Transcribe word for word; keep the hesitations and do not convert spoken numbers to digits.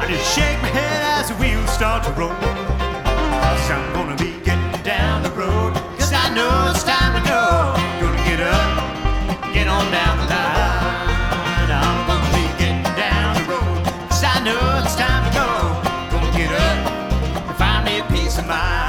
I just shake my head as the wheels start to roll. Cause I'm gonna be getting down the road. Cause I know it's time to go. Gonna get up, get on down the line. I'm gonna be getting down the road. Cause I know it's time to go. Gonna get up and find me a peace of mind.